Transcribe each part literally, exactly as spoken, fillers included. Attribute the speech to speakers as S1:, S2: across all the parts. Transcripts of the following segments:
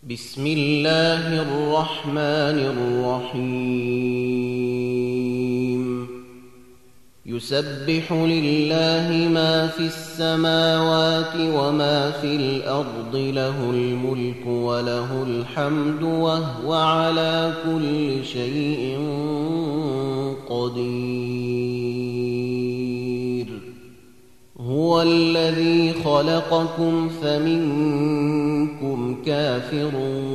S1: بسم الله الرحمن الرحيم يسبح لله ما في السماوات وما في الأرض له الملك وله الحمد وهو على كل شيء قدير هو الذي خلقكم فمنكم كافر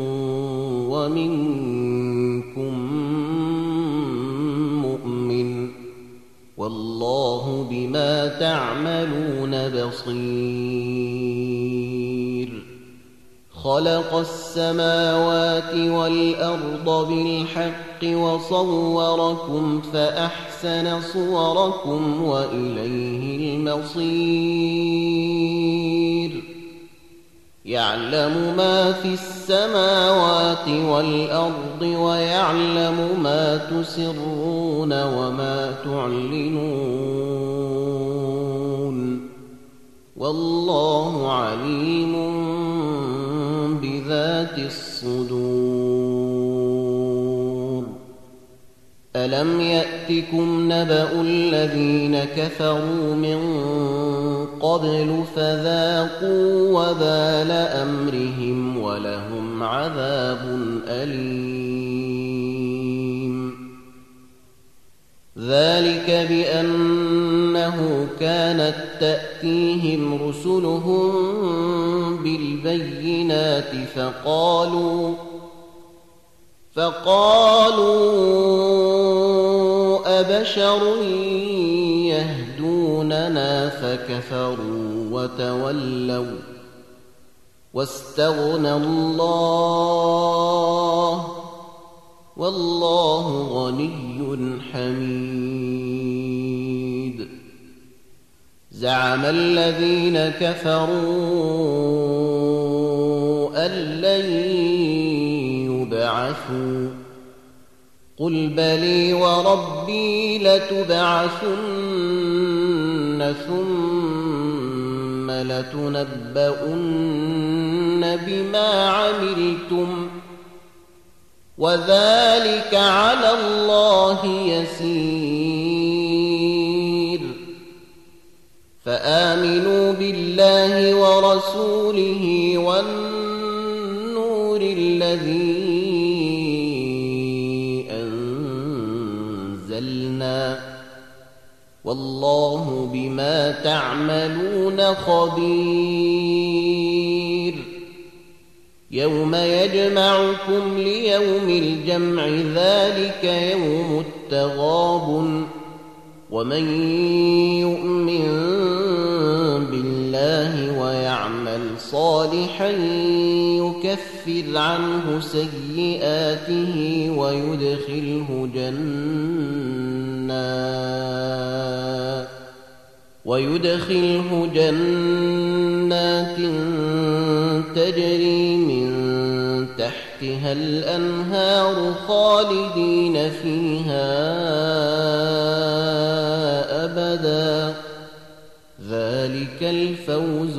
S1: ومنكم مؤمن والله بما تعملون بصير خلق السماوات والأرض بالحق وصوركم فأحسن صوركم وإليه المصير يعلم ما في السماوات والأرض ويعلم ما تسرون وما تعلنون والله عليم بذات الصدور ألم يأتكم نبأ الذين كفروا من قبل فذاقوا وبال أمرهم ولهم عذاب أليم ذلك بأنه كانت تأتيهم رسلهم بالبينات فقالوا فقالوا أبشر يهدوننا فكفروا وتولوا واستغنى الله والله غني حميد زعم الذين كفروا أن لن يبعثوا قل بلي وربي لتبعثن ثم لتنبؤن بما عملتم وذلك على الله يسير فآمنوا بالله ورسوله والنور الذي أنزلنا والله بما تعملون خبير يوم يجمعكم ليوم الجمع ذلك يوم التغابن ومن يؤمن بالله ويعمل صالحا يكفر عنه سيئاته ويدخله جنات ويدخله جنات تجري من تحتها الأنهار خالدين فيها أبدا ذلك الفوز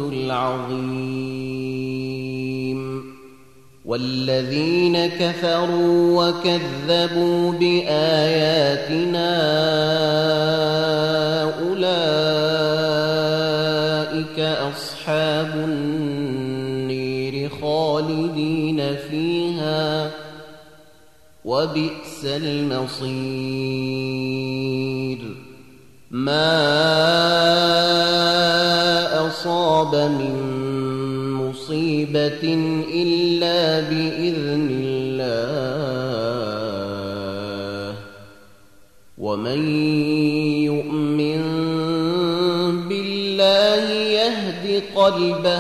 S1: العظيم والذين كفروا وكذبوا بآياتنا أولئك أصحاب النير خالدين فيها وبئس المصير ما أصاب من مصيبة إلا بإذن الله ومن يؤمن بالله يهد قلبه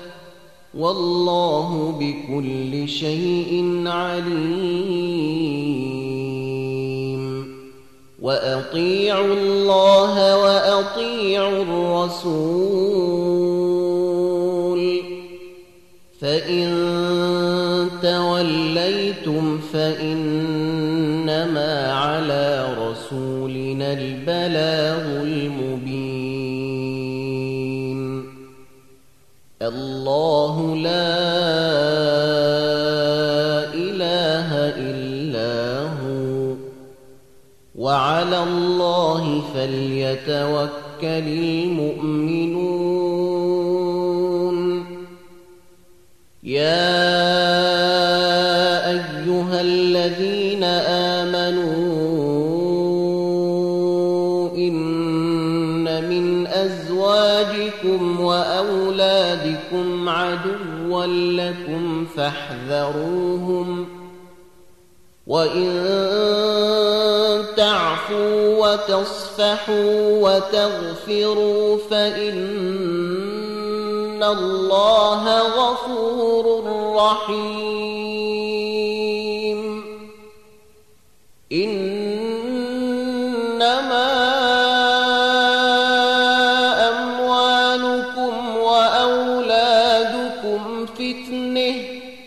S1: والله بكل شيء عليم وأطيعوا الله وأطيعوا الرسول فإن توليتم فإنما على رسولنا البلاغ المبين الله لا فليتوكل المؤمنون يا أيها الذين آمنوا إن من أزواجكم وأولادكم عدوا لكم فاحذروهم وإن تعفوا وتصفحوا وتغفروا فإن الله غفور رحيم إنما أموالكم وأولادكم فتنة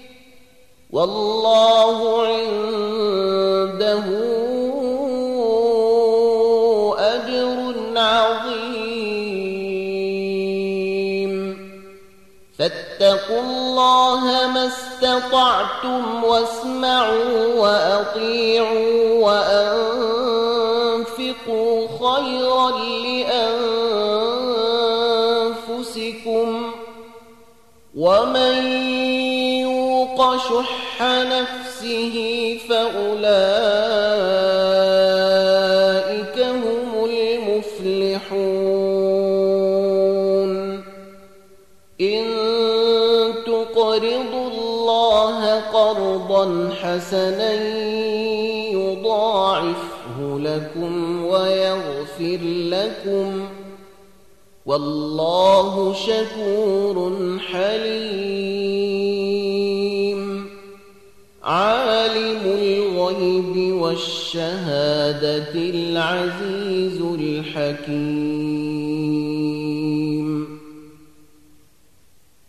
S1: والله عنده أجر عظيم فاتقوا الله ما استطعتم واسمعوا وأطيعوا وأنفقوا خيرا لأنفسكم ومن يوق شح نفسه فأولئك هم المفلحون إن تقرضوا الله قرضا حسنا يضاعفه لكم ويغفر لكم والله شكور حليم عالم الغيب والشهادة العزيز الحكيم